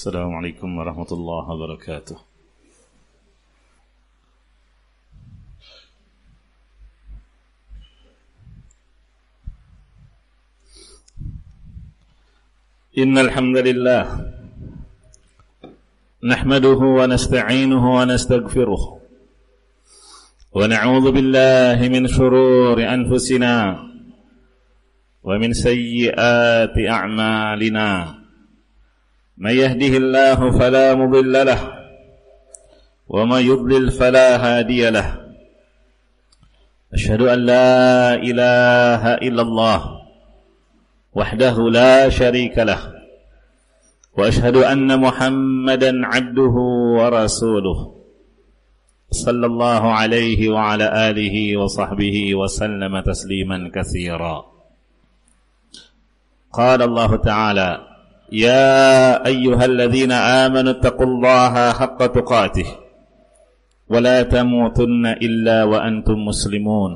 Assalamualaikum warahmatullahi wabarakatuh. Innal hamdalillah nahmaduhu wa nasta'inuhu wa nastaghfiruh wa na'udzu billahi min shururi anfusina wa min sayyiati a'malina. من يهده الله فلا مضل له ومن يضلل فلا هادي له أشهد أن لا إله إلا الله وحده لا شريك له وأشهد أن محمدا عبده ورسوله صلى الله عليه وعلى آله وصحبه وسلم تسليما كثيرا. قال الله تعالى: يا أيها الذين آمنوا اتقوا الله حق تقاته ولا تموتن إلا وأنتم مسلمون.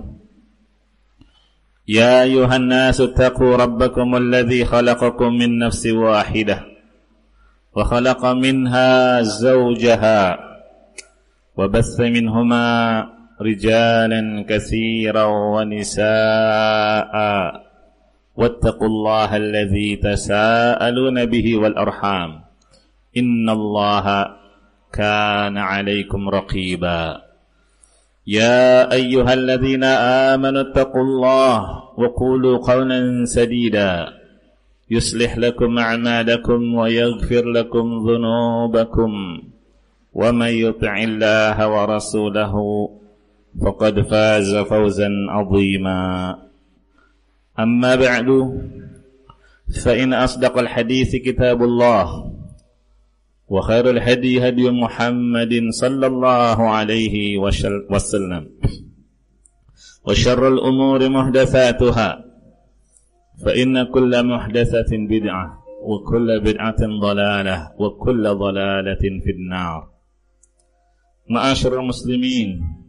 يا أيها الناس اتقوا ربكم الذي خلقكم من نفس واحدة وخلق منها زوجها وبث منهما رجالا كثيرا ونساء واتقوا الله الذي تساءلون به والأرحام إن الله كان عليكم رقيبا. يا أيها الذين آمنوا اتقوا الله وقولوا قولا سديدا يصلح لكم أعمالكم ويغفر لكم ذنوبكم ومن يطع الله ورسوله فقد فاز فوزا عظيما. أما بعد فإن أصدق الحديث كتاب الله وخير الهدي هدي محمد صلى الله عليه وسلم وشر الأمور محدثاتها فإن كل محدثة بدعة وكل بدعة ضلالة وكل ضلالة في النار. معاشر المسلمين،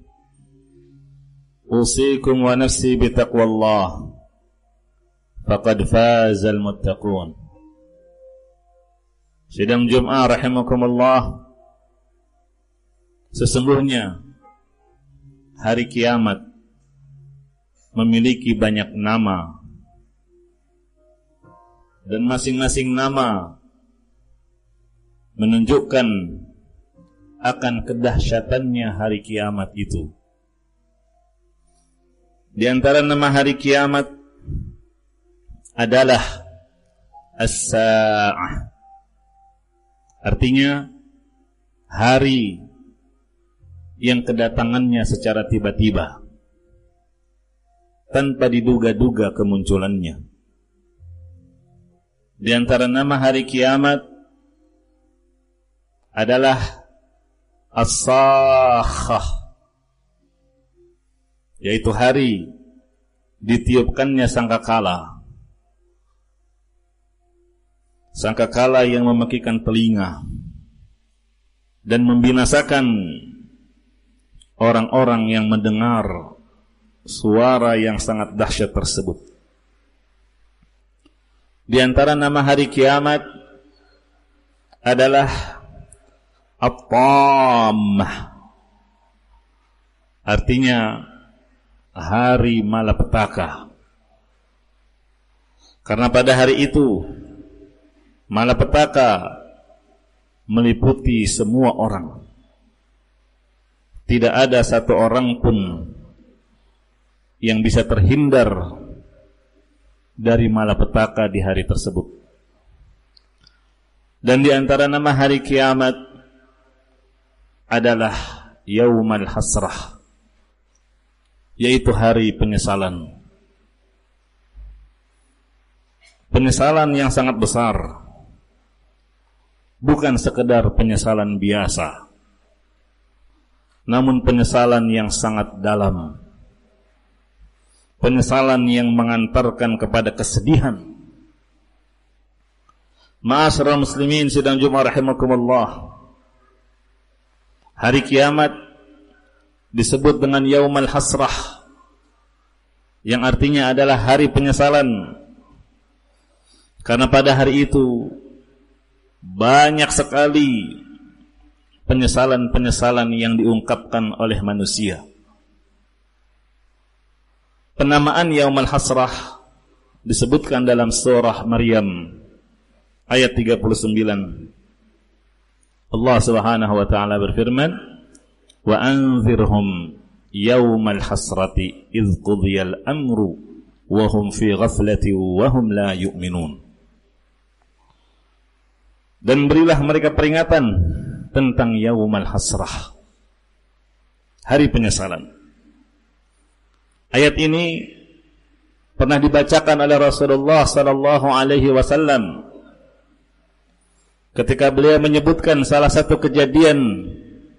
أوصيكم ونفسي بتقوى الله faqad fazal muttaqun. Sidang Jum'ah rahimakumullah, sesungguhnya hari kiamat memiliki banyak nama, dan masing-masing nama menunjukkan akan kedahsyatannya hari kiamat itu. Di antara nama hari kiamat adalah as-sa'ah, artinya hari yang kedatangannya secara tiba-tiba tanpa diduga-duga kemunculannya. Di antara nama hari kiamat adalah as-sakhah, yaitu hari ditiupkannya sangkakala. Sangkakala yang memekikkan telinga dan membinasakan orang-orang yang mendengar suara yang sangat dahsyat tersebut. Di antara nama hari kiamat adalah At-Tammah, artinya hari malapetaka. Karena pada hari itu malapetaka meliputi semua orang. Tidak ada satu orang pun yang bisa terhindar dari malapetaka di hari tersebut. Dan di antara nama hari kiamat adalah Yaumal Hasrah, yaitu hari penyesalan. Penyesalan yang sangat besar, bukan sekedar penyesalan biasa, namun penyesalan yang sangat dalam, penyesalan yang mengantarkan kepada kesedihan. Ma'asyiral muslimin sidang Jumat rahimakumullah, hari kiamat disebut dengan Yaumal Hasrah, yang artinya adalah hari penyesalan. Karena pada hari itu banyak sekali penyesalan-penyesalan yang diungkapkan oleh manusia. Penamaan Yaumul Hasrah disebutkan dalam surah Maryam ayat 39. Allah Subhanahu wa taala berfirman, "Wa anzirhum yaumal hasrati idz qudiyal amru wa hum fi ghaflati wa hum la yu'minun." Dan berilah mereka peringatan tentang Yaumul Hasrah, hari penyesalan. Ayat ini pernah dibacakan oleh Rasulullah sallallahu alaihi wasallam ketika beliau menyebutkan salah satu kejadian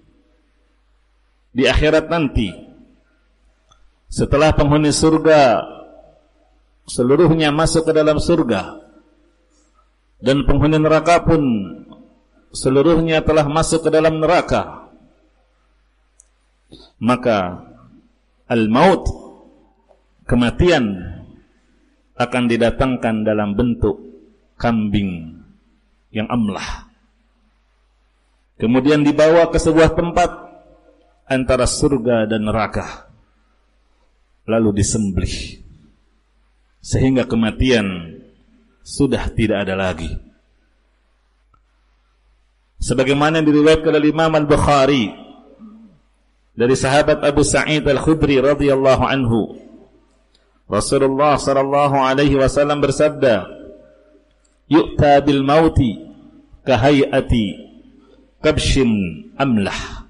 di akhirat nanti, setelah penghuni surga seluruhnya masuk ke dalam surga dan penghuni neraka pun seluruhnya telah masuk ke dalam neraka, maka al-maut, kematian, akan didatangkan dalam bentuk kambing yang amlah. Kemudian dibawa ke sebuah tempat antara surga dan neraka, lalu disembelih sehingga kematian sudah tidak ada lagi. Sebagaimana diriwayatkan oleh Imam Al-Bukhari dari sahabat Abu Sa'id Al-Khudri radhiyallahu anhu, Rasulullah sallallahu alaihi wasallam bersabda, "Yu'ta bil mauti kahayati kabshin amlah."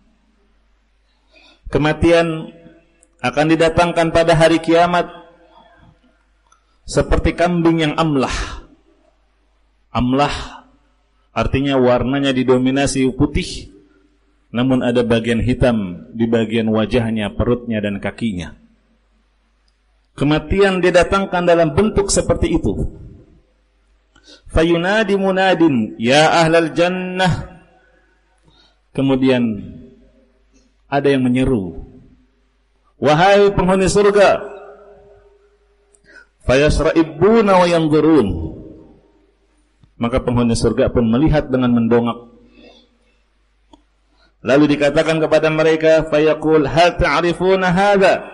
Kematian akan didatangkan pada hari kiamat seperti kambing yang amlah. Amlah artinya warnanya didominasi putih, namun ada bagian hitam di bagian wajahnya, perutnya dan kakinya. Kematian didatangkan dalam bentuk seperti itu. Fayunadi munadin, ya ahlal jannah. Kemudian ada yang menyeru, wahai penghuni surga. Fayasra'ibuna wa yanzurun. Maka penghuni surga pun melihat dengan mendongak. Lalu dikatakan kepada mereka, fayaqul hal ta'rifuna hadza?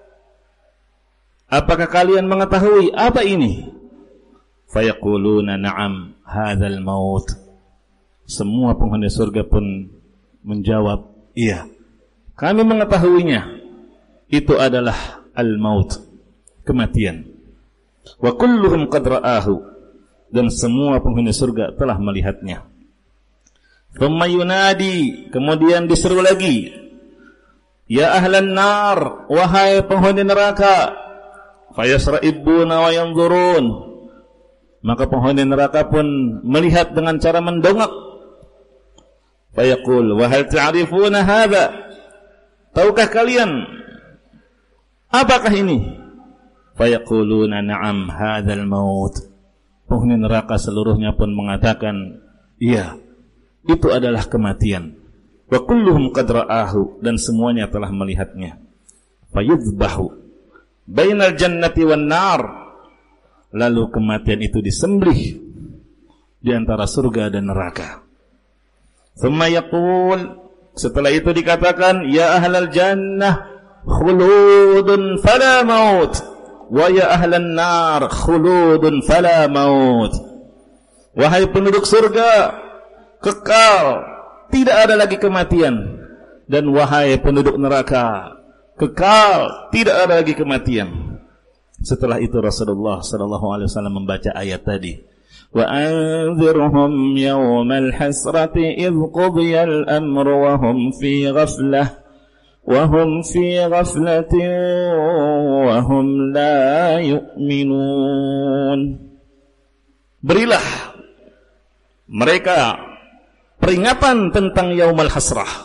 Apakah kalian mengetahui apa ini? Fayaquluna na'am hadzal maut. Semua penghuni surga pun menjawab, iya, kami mengetahuinya. Itu adalah al-maut, kematian. Wa kulluhum qad ra'ahu. Dan semua penghuni surga telah melihatnya. Thumma yunadi, kemudian diseru lagi, ya ahlan nar, wahai penghuni neraka. Fayasra'ibuna wa yanzurun. Maka penghuni neraka pun melihat dengan cara mendongak. Fayaqul wa hal ta'rifuna hadza? Tahukah kalian apakah ini? Fayaquluna na'am hadzal maut. Penghuni neraka seluruhnya pun mengatakan, iya, itu adalah kematian. Wa kulluhum qad ra'ahu, dan semuanya telah melihatnya. Fayudbahu bainal jannati wan nar. Lalu kematian itu disembelih di antara surga dan neraka. Thumma yaqul, setelah itu dikatakan, ya ahlal jannah khuludun fala maut, wa ya ahlan nar khuludun fala maut. Wahai penduduk surga, kekal, tidak ada lagi kematian. Dan wahai penduduk neraka, kekal, tidak ada lagi kematian. Setelah itu Rasulullah sallallahu alaihi wasallam membaca ayat tadi, wa anzirhum yawmal hasrati idh qudiyal amru wa hum fi ghaflah wa hum fi ghaflatin wa hum la yu'minun. Berilah mereka peringatan tentang yaumul hasrah,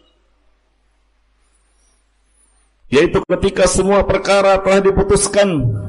yaitu ketika semua perkara telah diputuskan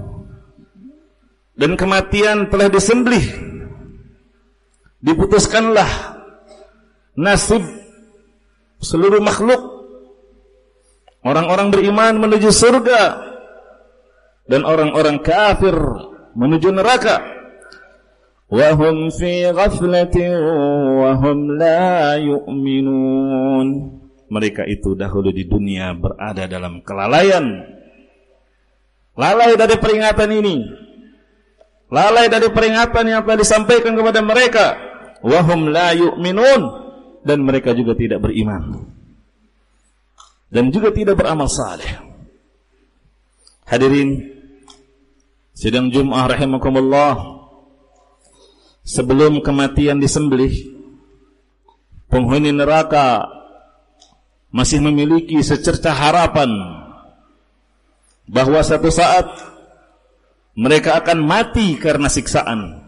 dan kematian telah disembelih. Diputuskanlah nasib seluruh makhluk. Orang-orang beriman menuju surga dan orang-orang kafir menuju neraka. wa hum fi ghaflatin wa hum la yu'minun. Mereka itu dahulu di dunia berada dalam kelalaian, lalai dari peringatan ini, lalai dari peringatan yang telah disampaikan kepada mereka. Wa hum la yu'minun, dan mereka juga tidak beriman dan juga tidak beramal saleh. Hadirin sidang Jumat rahimakumullah, sebelum kematian disembelih, penghuni neraka masih memiliki secercah harapan bahwa satu saat mereka akan mati karena siksaan.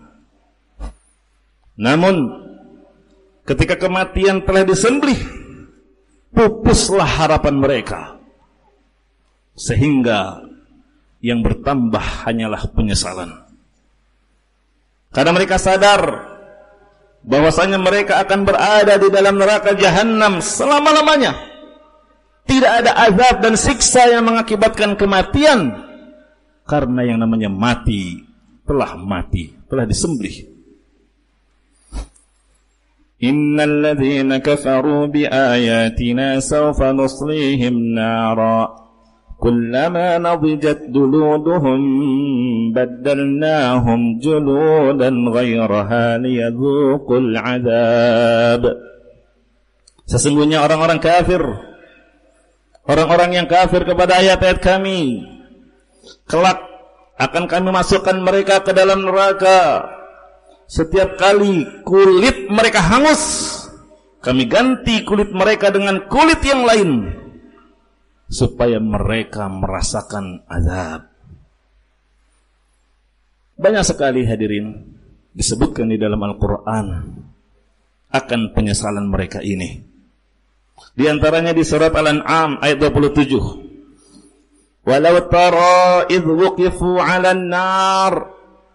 Namun ketika kematian telah disembelih, pupuslah harapan mereka, sehingga yang bertambah hanyalah penyesalan. Karena mereka sadar bahwasanya mereka akan berada di dalam neraka jahanam selama-lamanya. Tidak ada azab dan siksa yang mengakibatkan kematian, karena yang namanya mati, telah disembelih. Innal ladzina kafaru bi ayatina sawfa nuslihim nara kullama nadijat juluduhum baddalnahum juludan ghayraha liyadhuqul adzab. Sesungguhnya orang-orang kafir, orang-orang yang kafir kepada ayat-ayat kami, kelak akan kami masukkan mereka ke dalam neraka. Setiap kali kulit mereka hangus, kami ganti kulit mereka dengan kulit yang lain, supaya mereka merasakan azab. Banyak sekali hadirin disebutkan di dalam Al-Quran akan penyesalan mereka ini. Di antaranya di surat Al-An'am ayat 27. Walau tara idh wuqifu 'alan nar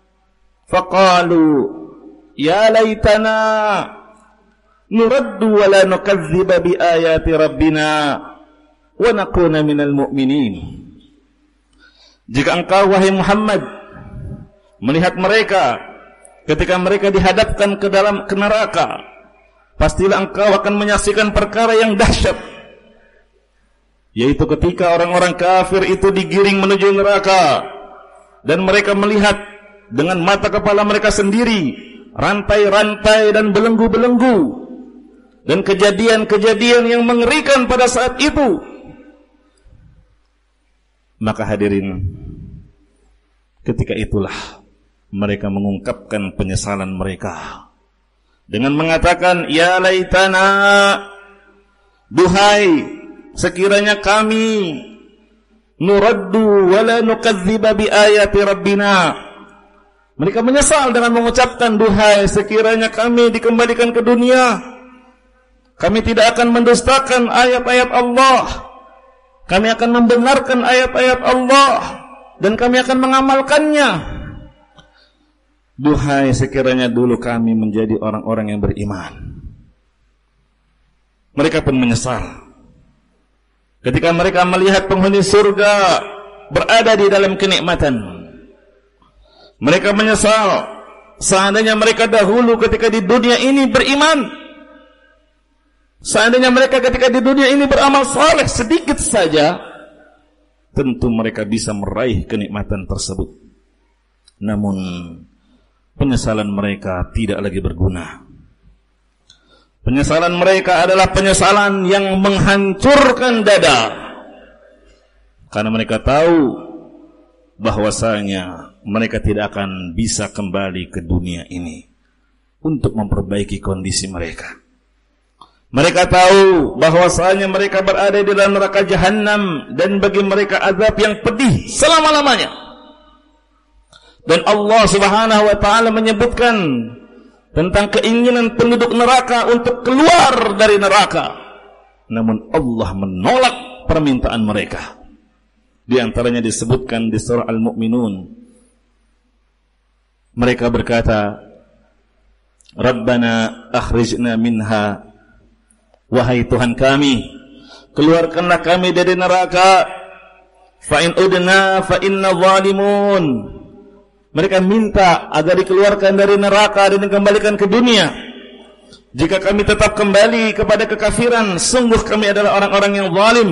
faqalu ya laitana nuraddu wa la nukadziba bi ayati rabbina wa nakuna minal mu'minin. Jika engkau wahai Muhammad melihat mereka ketika mereka dihadapkan ke neraka, pastilah engkau akan menyaksikan perkara yang dahsyat, yaitu ketika orang-orang kafir itu digiring menuju neraka dan mereka melihat dengan mata kepala mereka sendiri rantai-rantai dan belenggu-belenggu dan kejadian-kejadian yang mengerikan pada saat itu. Maka hadirin, ketika itulah mereka mengungkapkan penyesalan mereka dengan mengatakan, ya laitana, duhai sekiranya kami, nuraddu wa la nukadziba bi ayati rabbina. Mereka menyesal dengan mengucapkan, duhai sekiranya kami dikembalikan ke dunia, kami tidak akan mendustakan ayat-ayat Allah, kami akan membenarkan ayat-ayat Allah dan kami akan mengamalkannya. Duhai sekiranya dulu kami menjadi orang-orang yang beriman. Mereka pun menyesal ketika mereka melihat penghuni surga berada di dalam kenikmatan. Mereka menyesal seandainya mereka dahulu ketika di dunia ini beriman, seandainya mereka ketika di dunia ini beramal saleh sedikit saja, tentu mereka bisa meraih kenikmatan tersebut. Namun penyesalan mereka tidak lagi berguna. Penyesalan mereka adalah penyesalan yang menghancurkan dada, karena mereka tahu bahwasanya mereka tidak akan bisa kembali ke dunia ini untuk memperbaiki kondisi mereka. Mereka tahu bahwasanya mereka berada di dalam neraka jahanam dan bagi mereka azab yang pedih selama-lamanya. Dan Allah Subhanahu wa taala menyebutkan tentang keinginan penduduk neraka untuk keluar dari neraka. Namun Allah menolak permintaan mereka. Di antaranya disebutkan di surah Al-Mu'minun. Mereka berkata, Rabbana akhrijna minha, wahai Tuhan kami, keluarkanlah kami dari neraka. Fa in udna fa inna zalimun. Mereka minta agar dikeluarkan dari neraka dan dikembalikan ke dunia. Jika kami tetap kembali kepada kekafiran, sungguh kami adalah orang-orang yang zalim.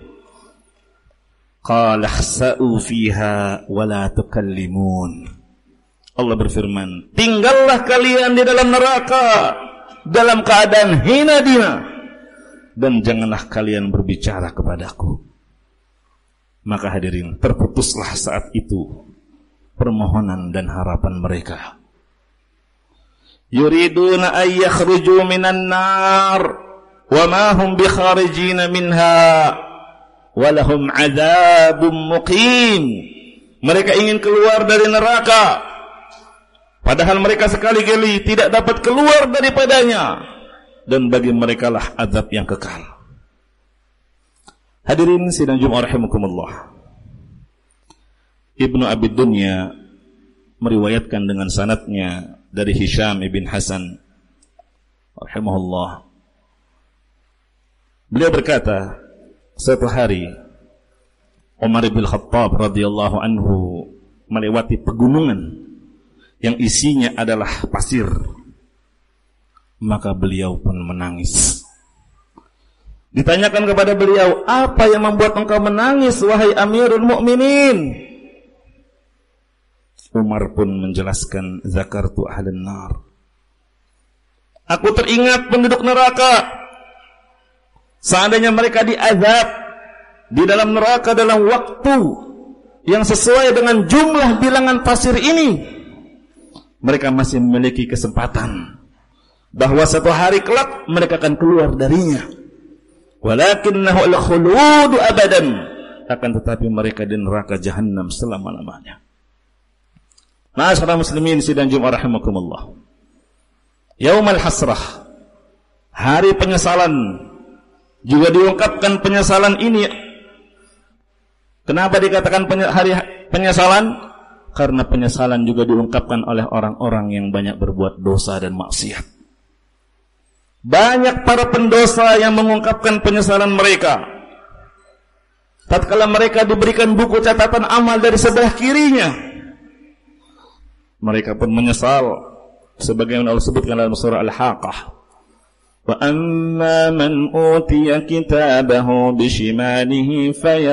Qala ihsa'u fiha wa la tukallimun. Allah berfirman, tinggallah kalian di dalam neraka dalam keadaan hina dina, dan janganlah kalian berbicara kepadaku. Maka hadirin, terputuslah saat itu permohonan dan harapan mereka. Yuriduna ay yakhruju minan nar wa ma hum bikharijina minha wa lahum adzabun muqim. Mereka ingin keluar dari neraka, padahal mereka sekali-kali tidak dapat keluar daripadanya, dan bagi mereka lah azab yang kekal. Hadirin sidang Jumat rahimakumullah. Ibnu Abi Dunya meriwayatkan dengan sanadnya dari Hisham ibn Hasan rahimahullah. Beliau berkata, suatu hari Umar bin Khattab radhiyallahu anhu melewati pegunungan yang isinya adalah pasir. Maka beliau pun menangis. Ditanyakan kepada beliau, apa yang membuat engkau menangis wahai Amirul Mukminin? Umar pun menjelaskan, zakartu ahlan nar. Aku teringat penduduk neraka. Seandainya mereka diazab di dalam neraka dalam waktu yang sesuai dengan jumlah bilangan pasir ini, mereka masih memiliki kesempatan bahwa satu hari kelak mereka akan keluar darinya. Walakinnahu al-khulud abadan. Akan tetapi mereka di neraka jahannam selama-lamanya. Ma'asyiral muslimin sidang Jumat rahimakumullah. Yaumul hasrah, hari penyesalan, juga diungkapkan penyesalan ini. Kenapa dikatakan hari penyesalan? Karena penyesalan juga diungkapkan oleh orang-orang yang banyak berbuat dosa dan maksiat. Banyak para pendosa yang mengungkapkan penyesalan mereka. Tatkala mereka diberikan buku catatan amal dari sebelah kirinya, mereka pun menyesal, sebagaimana Allah sebutkan dalam surah Al-Haqqah. Wa amma man utiya kitabahu bishimalihi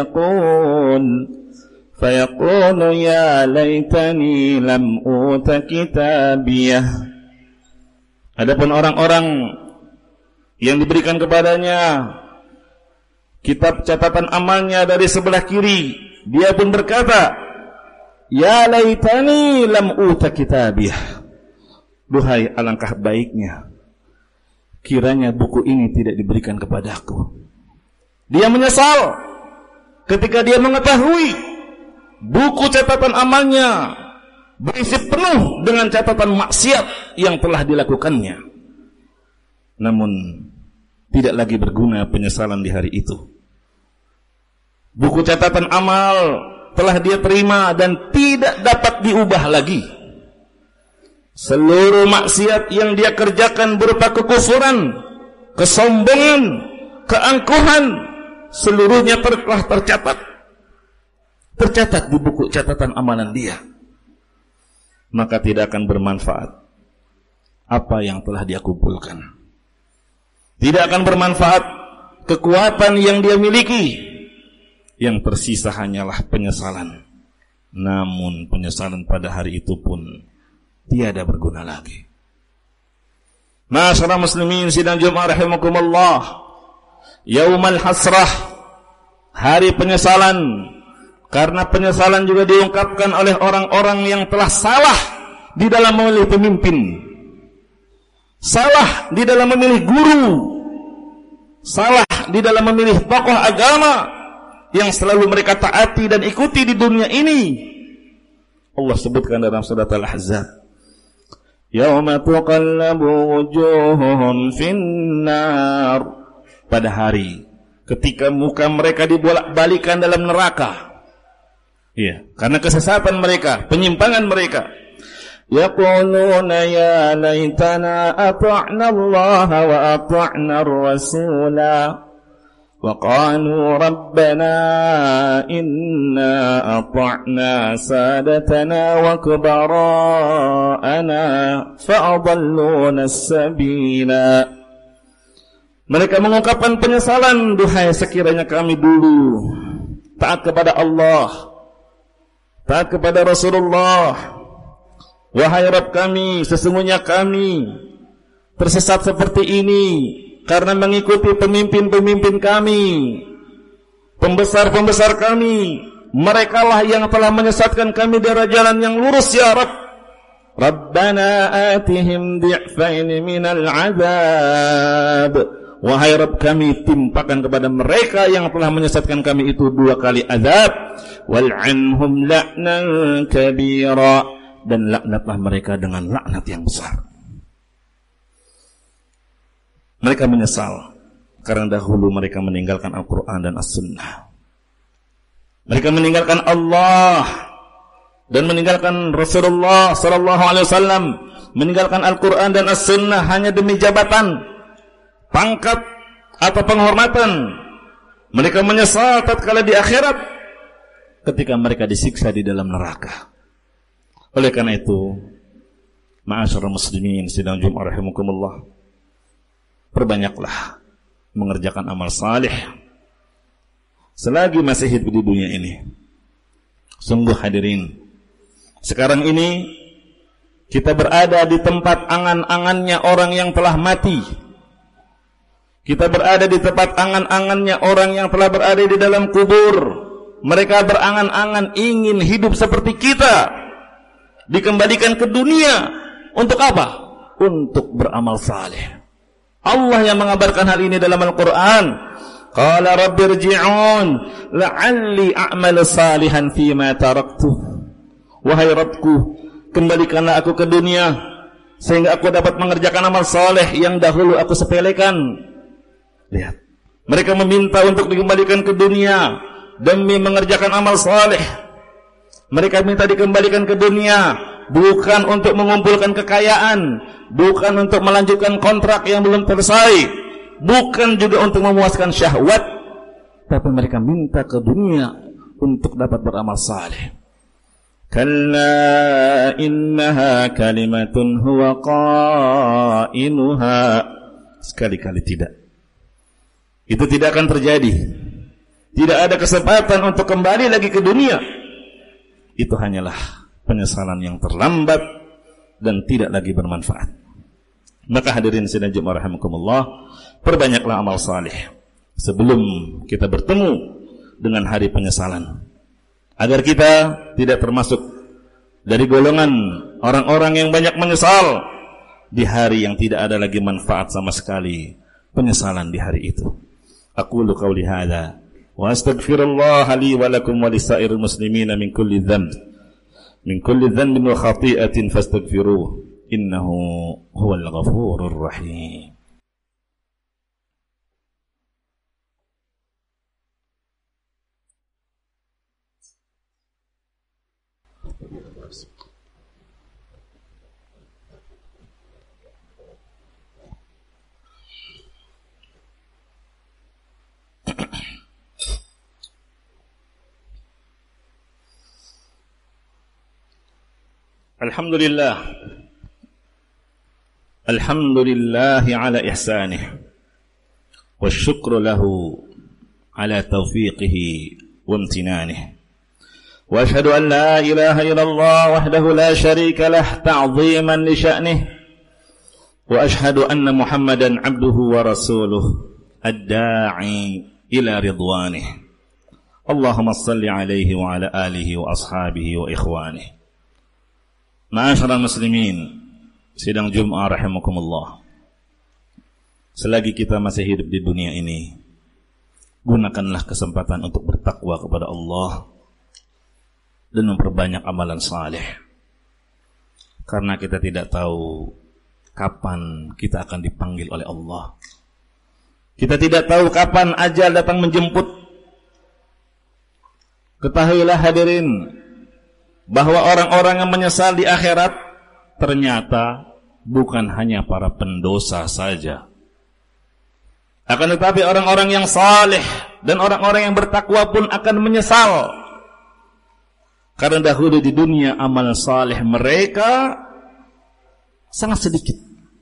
fayaqulu ya laitani lam uta kitabiyah. Adapun orang-orang yang diberikan kepadanya kitab catatan amalnya dari sebelah kiri, dia pun berkata, ya laitani lam uta kitabiyah. Duhai alangkah baiknya kiranya buku ini tidak diberikan kepadaku. Dia menyesal ketika dia mengetahui buku catatan amalnya berisi penuh dengan catatan maksiat yang telah dilakukannya. Namun tidak lagi berguna penyesalan di hari itu. Buku catatan amal telah dia terima dan tidak dapat diubah lagi. Seluruh maksiat yang dia kerjakan berupa kekufuran, kesombongan, keangkuhan, seluruhnya telah tercatat di buku catatan amalan dia. Maka tidak akan bermanfaat apa yang telah dia kumpulkan. Tidak akan bermanfaat kekuatan yang dia miliki. Yang tersisa hanyalah penyesalan. Namun penyesalan pada hari itu pun tiada berguna lagi. Ma'asyiral muslimin sidang Jumat rahimakumullah. Yaumul hasrah, hari penyesalan. Karena penyesalan juga diungkapkan oleh orang-orang yang telah salah di dalam memilih pemimpin, salah di dalam memilih guru, salah di dalam memilih tokoh agama yang selalu mereka taati dan ikuti di dunia ini. Allah sebutkan dalam surat Al-Ahzab, yauma tuqallabu wujuhuhum finnar, pada hari ketika muka mereka dibolak-balikan dalam neraka. Ya, karena kesesatan mereka, penyimpangan mereka. Yaquluna ya laitana ata'na Allah wa ata'na ar-rasula وقالوا ربنا إنا أطعنا سادتنا وكبراءنا فأضلونا السبيلا. Mereka mengungkapkan penyesalan, duhai sekiranya kami dulu taat kepada Allah, taat kepada Rasulullah. Wahai Rabb kami, sesungguhnya kami tersesat seperti ini karena mengikuti pemimpin-pemimpin kami, pembesar-pembesar kami. Merekalah yang telah menyesatkan kami dari jalan yang lurus, ya Rabb. Rabbana atihim di'faini minal azab. Wahai Rabb kami, timpakan kepada mereka yang telah menyesatkan kami itu 2 kali azab. Wal'anhum la'nan kabira. Dan laknatlah mereka dengan laknat yang besar. Mereka menyesal karena dahulu mereka meninggalkan Al-Quran dan As-Sunnah. Mereka meninggalkan Allah dan meninggalkan Rasulullah SAW, meninggalkan Al-Quran dan As-Sunnah hanya demi jabatan, pangkat atau penghormatan. Mereka menyesal tatkala di akhirat ketika mereka disiksa di dalam neraka. Oleh karena itu, ma'asyiral muslimin sidang Jumat rahimakumullah, perbanyaklah mengerjakan amal salih selagi masih hidup di dunia ini. Sungguh hadirin, sekarang ini kita berada di tempat angan-angannya orang yang telah mati. Kita berada di tempat angan-angannya orang yang telah berada di dalam kubur. Mereka berangan-angan ingin hidup seperti kita, dikembalikan ke dunia. Untuk apa? Untuk beramal saleh. Allah yang mengabarkan hal ini dalam Al-Quran. Qala rabbirji'un la'alli a'mal salihan fima taraktu. Wahai Rabbku, kembalikanlah aku ke dunia sehingga aku dapat mengerjakan amal saleh yang dahulu aku sepelekan. Lihat, mereka meminta untuk dikembalikan ke dunia demi mengerjakan amal saleh. Mereka minta dikembalikan ke dunia bukan untuk mengumpulkan kekayaan, bukan untuk melanjutkan kontrak yang belum selesai, bukan juga untuk memuaskan syahwat, tapi mereka minta ke dunia untuk dapat beramal saleh. Kalla innaha kalimatun huwa qailuha. Sekali-kali tidak. Itu tidak akan terjadi. Tidak ada kesempatan untuk kembali lagi ke dunia. Itu hanyalah penyesalan yang terlambat dan tidak lagi bermanfaat. Maka hadirin sidang Jumat rahimakumullah, perbanyaklah amal saleh sebelum kita bertemu dengan hari penyesalan, agar kita tidak termasuk dari golongan orang-orang yang banyak menyesal di hari yang tidak ada lagi manfaat sama sekali penyesalan di hari itu. Aqulu qauli hadza wa astaghfirullah li wa lakum wa lisairil muslimina min kulli dhanbin wa khati'atin fastaghfiruh innahu huwal ghafurur rahim. Alhamdulillah ala ihsanih wa syukru lahu ala taufiqihi wa imtinanih wa ashhadu an la ilaha illallah wahdahu la syarika lah ta'ziman li sya'nih wa ashhadu anna Muhammadan abduhu wa rasuluh ad-da'i ila ridwanih. Allahumma salli alaihi wa ala alihi wa ashabihi wa ikhwanih. Ma'asyiral muslimin sidang Jumat rahimakumullah, selagi kita masih hidup di dunia ini, gunakanlah kesempatan untuk bertakwa kepada Allah dan memperbanyak amalan saleh, karena kita tidak tahu kapan kita akan dipanggil oleh Allah. Kita tidak tahu kapan ajal datang menjemput. Ketahuilah hadirin bahwa orang-orang yang menyesal di akhirat ternyata bukan hanya para pendosa saja. Akan tetapi orang-orang yang saleh dan orang-orang yang bertakwa pun akan menyesal. Karena dahulu di dunia amal saleh mereka sangat sedikit.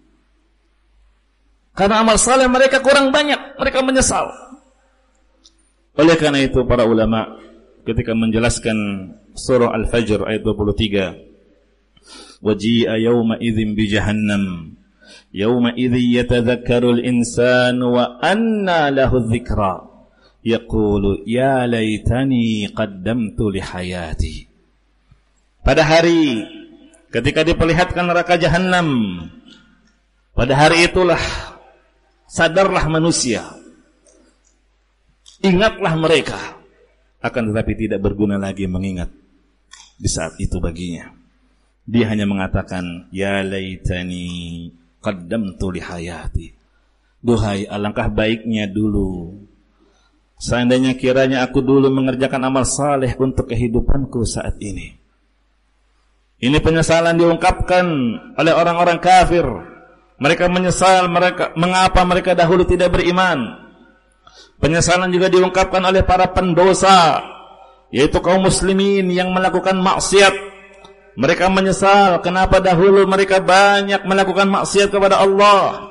Karena amal saleh mereka kurang banyak, mereka menyesal. Oleh karena itu para ulama ketika menjelaskan surah Al-Fajr ayat 23, waji'a yawma idzin bi jahannam yawma idzi yatadhakkaru al-insanu wa anna lahu adh-dhikra yaqulu ya laitani qaddamtu li hayati. Pada hari ketika diperlihatkan neraka jahannam, pada hari itulah sadarlah manusia, ingatlah mereka, akan tetapi tidak berguna lagi mengingat di saat itu baginya. Dia hanya mengatakan, ya laitani qaddamtu li hayati. Duhai, alangkah baiknya dulu. Seandainya kiranya aku dulu mengerjakan amal saleh untuk kehidupanku saat ini. Ini penyesalan diungkapkan oleh orang-orang kafir. Mereka menyesal mengapa mereka dahulu tidak beriman. Penyesalan juga diungkapkan oleh para pendosa, yaitu kaum muslimin yang melakukan maksiat. Mereka menyesal kenapa dahulu mereka banyak melakukan maksiat kepada Allah.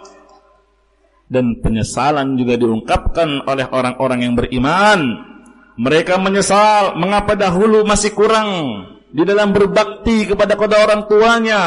Dan penyesalan juga diungkapkan oleh orang-orang yang beriman. Mereka menyesal mengapa dahulu masih kurang di dalam berbakti kepada kedua orang tuanya,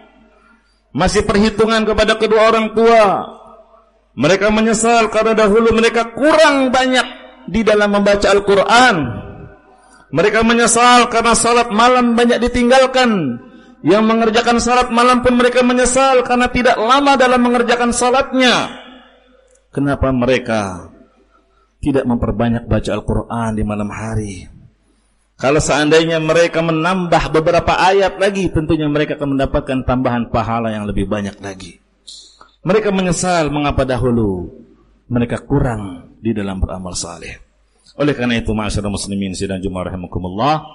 masih perhitungan kepada kedua orang tua. Mereka menyesal karena dahulu mereka kurang banyak di dalam membaca Al-Quran. Mereka menyesal karena salat malam banyak ditinggalkan. Yang mengerjakan salat malam pun mereka menyesal karena tidak lama dalam mengerjakan salatnya. Kenapa mereka tidak memperbanyak baca Al-Quran di malam hari? Kalau seandainya mereka menambah beberapa ayat lagi, tentunya mereka akan mendapatkan tambahan pahala yang lebih banyak lagi. Mereka menyesal mengapa dahulu mereka kurang di dalam beramal saleh. Oleh karena itu, ma'asyiral muslimin sidang Jumat rahimakumullah,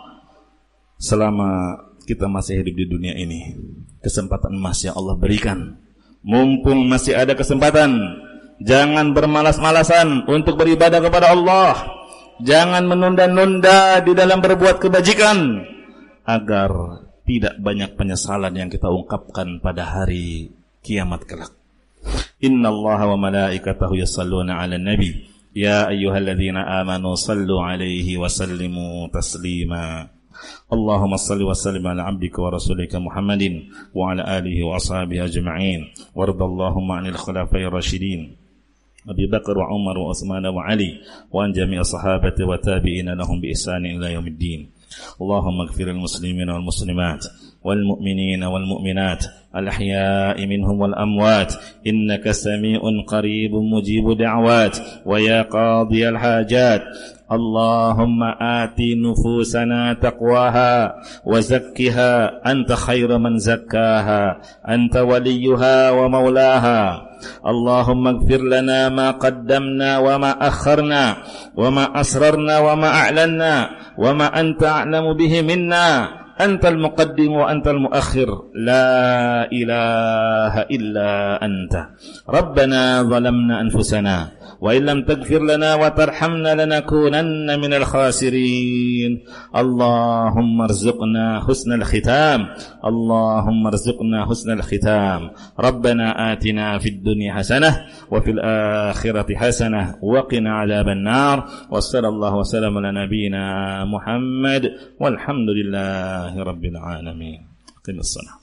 selama kita masih hidup di dunia ini, kesempatan emas yang Allah berikan, mumpung masih ada kesempatan, jangan bermalas-malasan untuk beribadah kepada Allah. Jangan menunda-nunda di dalam berbuat kebajikan, agar tidak banyak penyesalan yang kita ungkapkan pada hari kiamat kelak. Inna Allah wa malaikatahu yusalluna ala nabi ya ayyuhalladzina amanu sallu alaihi wa sallimu taslima. Allahumma salli wa sallim ala abdika wa rasulika Muhammadin wa ala alihi wa ashabihi ajma'in wardallahumma 'anil khulafa'ir rasyidin Abi Bakar wa Umar wa Utsman wa Ali wa an jami'i sahabati wa tabi'ina lahum bi ihsanin ila yaumiddin. Allahumma ighfiril muslimina wal muslimat wal mu'minina wal mu'minat الأحياء منهم والأموات إنك سميع قريب مجيب دعوات ويا قاضي الحاجات اللهم آت نفوسنا تقواها وزكها أنت خير من زكاها أنت وليها ومولاها اللهم اغفر لنا ما قدمنا وما أخرنا وما أسررنا وما أعلنا وما أنت أعلم به منا أنت المقدم وأنت المؤخر لا إله إلا أنت ربنا ظلمنا أنفسنا وإن لم تغفر لنا وترحمنا لنكونن من الخاسرين اللهم ارزقنا حسن الختام اللهم ارزقنا حسن الختام ربنا آتنا في الدنيا حسنة وفي الآخرة حسنة وقنا عذاب النار وصلى الله وسلم على نبينا محمد والحمد لله رب العالمين. قم الصلاة.